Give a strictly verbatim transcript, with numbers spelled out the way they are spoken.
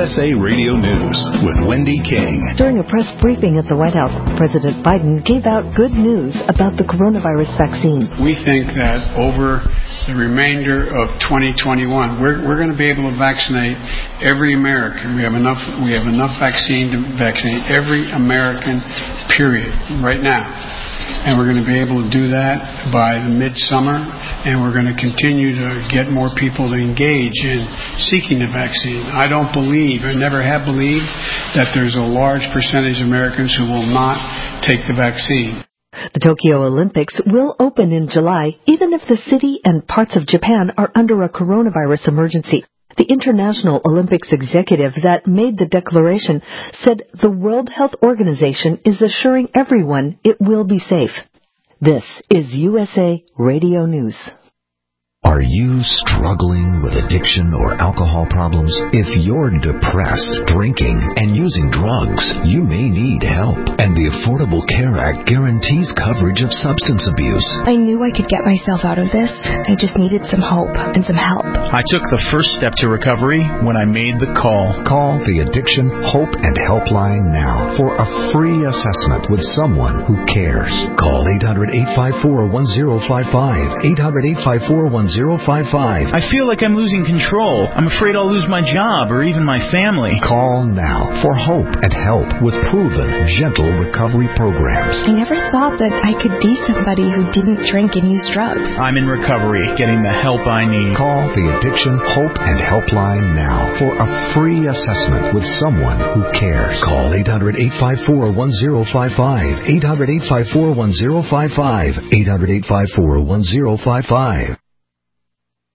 S A Radio News with Wendy King. During a press briefing at the White House, President Biden gave out good news about the coronavirus vaccine. We think that over the remainder of twenty twenty-one, we're we're going to be able to vaccinate every American. We have enough we have enough vaccine to vaccinate every American, period, right now. And we're going to be able to do that by the midsummer, and we're going to continue to get more people to engage in seeking the vaccine. I don't believe, I never have believed, that there's a large percentage of Americans who will not take the vaccine. The Tokyo Olympics will open in July, even if the city and parts of Japan are under a coronavirus emergency. The International Olympics executive that made the declaration said the World Health Organization is assuring everyone it will be safe. This is U S A Radio News. Are you struggling with addiction or alcohol problems? If you're depressed, drinking, and using drugs, you may need help. And the Affordable Care Act guarantees coverage of substance abuse. I knew I could get myself out of this. I just needed some hope and some help. I took the first step to recovery when I made the call. Call the Addiction Hope and Helpline now for a free assessment with someone who cares. Call eight hundred, eight five four, one zero five five, eight hundred, eight five four, one zero five five. I feel like I'm losing control. I'm afraid I'll lose my job or even my family. Call now for hope and help with proven, gentle recovery programs. I never thought that I could be somebody who didn't drink and use drugs. I'm in recovery, getting the help I need. Call the Addiction Hope and Helpline now for a free assessment with someone who cares. Call eight hundred, eight five four, one zero five five, eight hundred, eight five four, one zero five five, eight hundred, eight five four, one zero five five.